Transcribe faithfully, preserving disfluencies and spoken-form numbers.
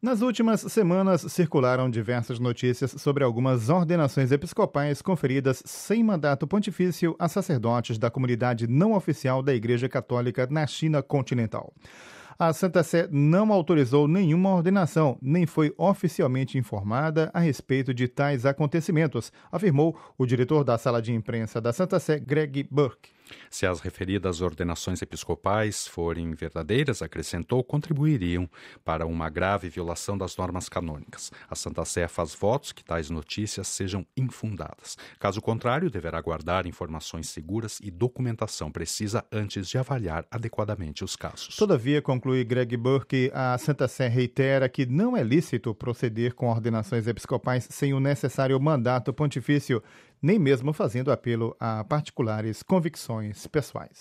Nas últimas semanas, circularam diversas notícias sobre algumas ordenações episcopais conferidas sem mandato pontifício a sacerdotes da comunidade não oficial da Igreja Católica na China continental. A Santa Sé não autorizou nenhuma ordenação, nem foi oficialmente informada a respeito de tais acontecimentos, afirmou o diretor da sala de imprensa da Santa Sé, Greg Burke. Se as referidas ordenações episcopais forem verdadeiras, acrescentou, contribuiriam para uma grave violação das normas canônicas. A Santa Sé faz votos que tais notícias sejam infundadas. Caso contrário, deverá guardar informações seguras e documentação precisa antes de avaliar adequadamente os casos. Todavia, conclui Greg Burke, a Santa Sé reitera que não é lícito proceder com ordenações episcopais sem o necessário mandato pontifício, nem mesmo fazendo apelo a particulares convicções pessoais.